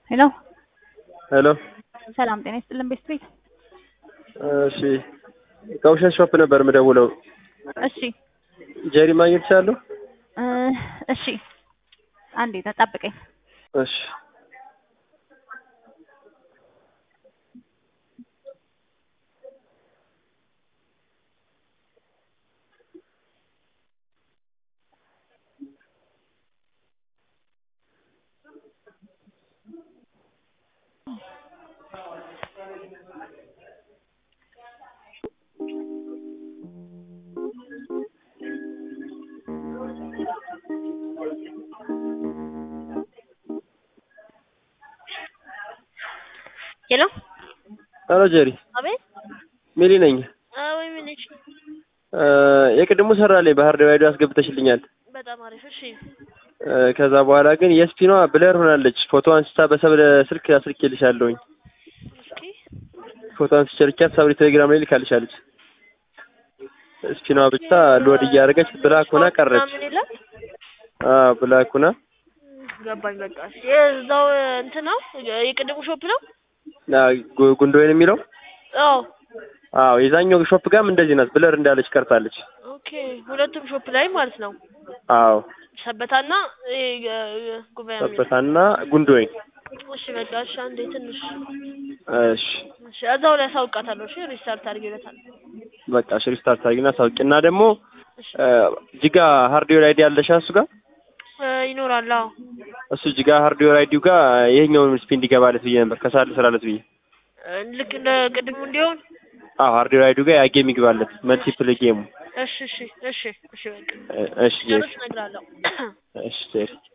ሄሎ ሄሎ ሰላም ጤና ይስጥልን ቤት እሺ ከውሸት ሾፕ ነበር የምደውለው። እሺ ጄሪ ማግኘት ይችላሉ? እሺ አንዴ ተጠብቀኝ። እሺ ሄሎ ሄሎ ጄሪ አቤት ሚሊ ነኝ። ወይ ምን እሺ የቅድሙ ሰራልኝ ባህር ዳር አስገብተሽልኛል። በጣም አሪፍ እሺ ከዛ በኋላ ግን የስፒኗ ብለር ሆናለች። ፎቶ አንስታ በሰብለ ስልክ አስልኬልሻለሁኝ። እስኪ ፎቶ አንስቼ ልኬያት ሰብለ ቴሌግራም ላይ ልካልሻለች። ስፒኗ ብቻ ሎድ እያደረገች ብላክ ሆና ቀረች። ምን ይላል? ብላክ ሆና ገባኝ። በቃ የዛው እንትን ነው የቅድሙ ሾፕ ነው ጉንዶይን የሚለው አዎ የዛኛው ሾፕ ጋርም እንደዚህ ናት። ብለር እንዳለች ቀርታለች። ኦኬ ሁለቱም ሾፕ ላይ ማለት ነው። አዎ ሰበታና ጉባኤ ሰበታና ጉንዶይን። እሺ በቃ እሺ አንዴ ትንሽ እሺ እዛው ላይ አሳውቃታለሁ። እሺ ሪስታርት አድርጌለታለሁ። በቃ እሺ ሪስታርት አድርጊና አሳውቂና ደግሞ ጂጋ ሃርድዌር አይዲ ያለሽ እሱ ጋር ይኖራል። አዎ እሱ ጂጋ ሃርድዌር አይዲው ጋር ይሄኛውን ስፒን እንዲገባለት ብዬ ነበር ከሳል ስራለት ብዬ ልክ እንደ ቅድሙ እንዲሆን ሃርድዌር አይዲው ጋር ያጌም ይግባለት መልቲፕል ጌሙ። እሺ በቃ እሺ እነግራለሁ። እሺ